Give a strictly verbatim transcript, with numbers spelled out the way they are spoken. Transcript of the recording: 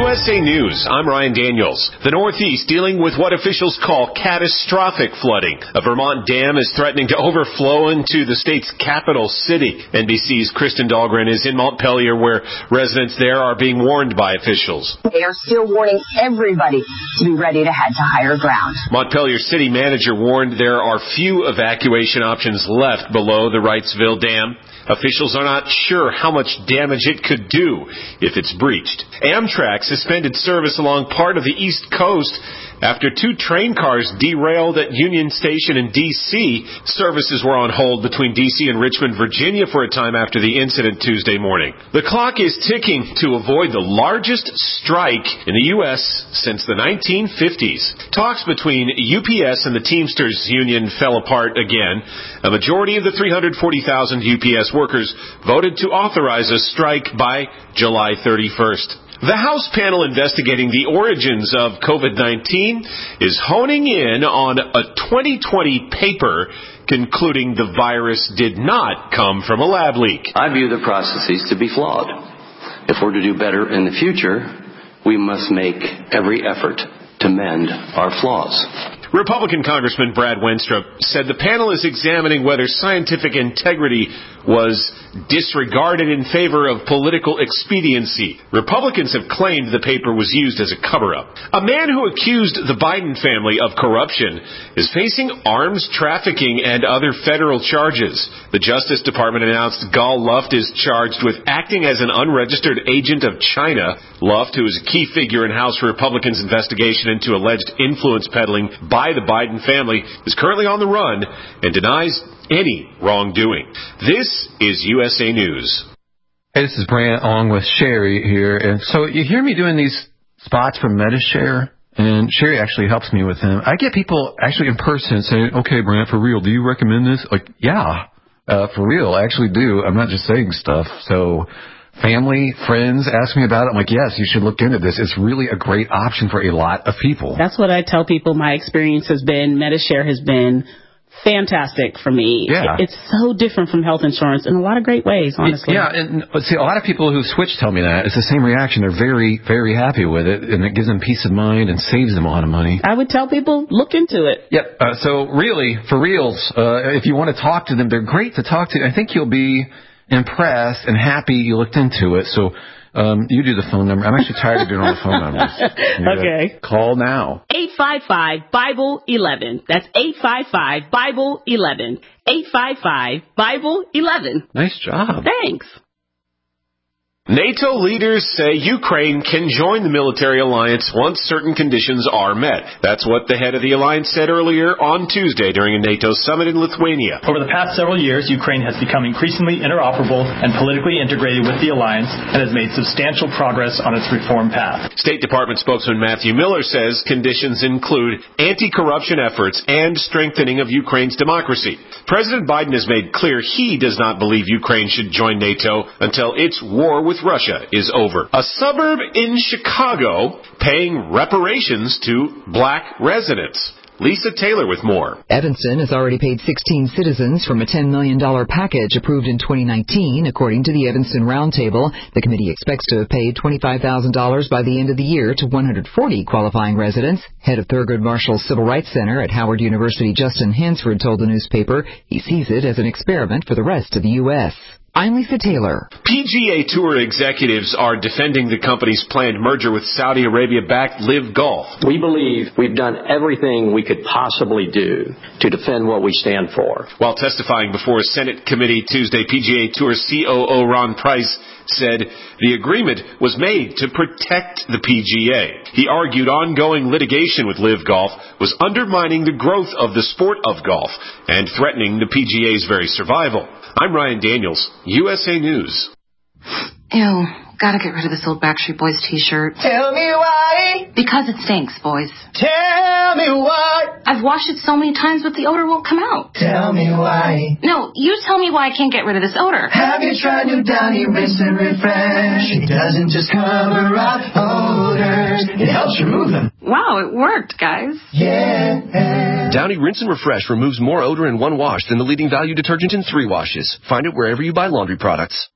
U S A News, I'm Ryan Daniels. The Northeast dealing with what officials call catastrophic flooding. A Vermont dam is threatening to overflow into the state's capital city. N B C's Kristen Dahlgren is in Montpelier, where residents there are being warned by officials. They are still warning everybody to be ready to head to higher ground. Montpelier city manager warned there are few evacuation options left below the Wrightsville Dam. Officials are not sure how much damage it could do if it's breached. Amtrak suspended service along part of the East Coast after two train cars derailed at Union Station in D C Services were on hold between D C and Richmond, Virginia for a time after the incident Tuesday morning. The clock is ticking to avoid the largest strike in the U S since the nineteen fifties. Talks between U P S and the Teamsters union fell apart again. A majority of the three hundred forty thousand U P S workers voted to authorize a strike by July thirty-first. The House panel investigating the origins of COVID nineteen is honing in on a twenty twenty paper concluding the virus did not come from a lab leak. I view the processes to be flawed. If we're to do better in the future, we must make every effort to mend our flaws. Republican Congressman Brad Wenstrup said the panel is examining whether scientific integrity was disregarded in favor of political expediency. Republicans have claimed the paper was used as a cover-up. A man who accused the Biden family of corruption is facing arms trafficking and other federal charges. The Justice Department announced Gal Luft is charged with acting as an unregistered agent of China. Luft, who is a key figure in House Republicans' investigation into alleged influence peddling by the Biden family, is currently on the run and denies any wrongdoing. This is U S A News. Hey, this is Brant along with Sherry here. And so you hear me doing these spots for MediShare, and Sherry actually helps me with them. I get people actually in person saying, okay, Brant, for real, do you recommend this? Like, yeah, uh, for real, I actually do. I'm not just saying stuff. So family, friends ask me about it. I'm like, yes, you should look into this. It's really a great option for a lot of people. That's what I tell people my experience has been. MediShare has been fantastic for me. Yeah. It's so different from health insurance in a lot of great ways, honestly. Yeah, and see, a lot of people who switch tell me that. It's the same reaction. They're very, very happy with it, and it gives them peace of mind and saves them a lot of money. I would tell people, look into it. Yep. Uh, so really, for reals, uh, if you want to talk to them, they're great to talk to. I think you'll be impressed and happy you looked into it. So um, you do the phone number. I'm actually tired of doing all the phone numbers. Okay. Call now. eight five five, Bible eleven. That's eight five five, Bible eleven. eight five five, Bible eleven. Nice job. Thanks. NATO leaders say Ukraine can join the military alliance once certain conditions are met. That's what the head of the alliance said earlier on Tuesday during a NATO summit in Lithuania. Over the past several years, Ukraine has become increasingly interoperable and politically integrated with the alliance and has made substantial progress on its reform path. State Department spokesman Matthew Miller says conditions include anti-corruption efforts and strengthening of Ukraine's democracy. President Biden has made clear he does not believe Ukraine should join NATO until its war with Russia is over. A suburb in Chicago paying reparations to black residents. Lisa Taylor with more. Evanston has already paid sixteen citizens from a ten million dollars package approved in twenty nineteen, according to the Evanston Roundtable. The committee expects to have paid twenty-five thousand dollars by the end of the year to one hundred forty qualifying residents. Head of Thurgood Marshall Civil Rights Center at Howard University, Justin Hansford, told the newspaper he sees it as an experiment for the rest of the U S I'm Lisa Taylor. P G A Tour executives are defending the company's planned merger with Saudi Arabia-backed Live Golf. We believe we've done everything we could possibly do to defend what we stand for. While testifying before a Senate committee Tuesday, P G A Tour C O O Ron Price said the agreement was made to protect the P G A. He argued ongoing litigation with Live Golf was undermining the growth of the sport of golf and threatening the P G A's very survival. I'm Ryan Daniels, U S A News. Ew, gotta get rid of this old Backstreet Boys t-shirt. Tell me why. Because it stinks, boys. Tell me why. I've washed it so many times, but the odor won't come out. Tell me why. No, you tell me why I can't get rid of this odor. Have you tried new Downy Rinse and Refresh? It doesn't just cover up odors, it helps remove them. Wow, it worked, guys. Yeah. Downy Rinse and Refresh removes more odor in one wash than the leading value detergent in three washes. Find it wherever you buy laundry products.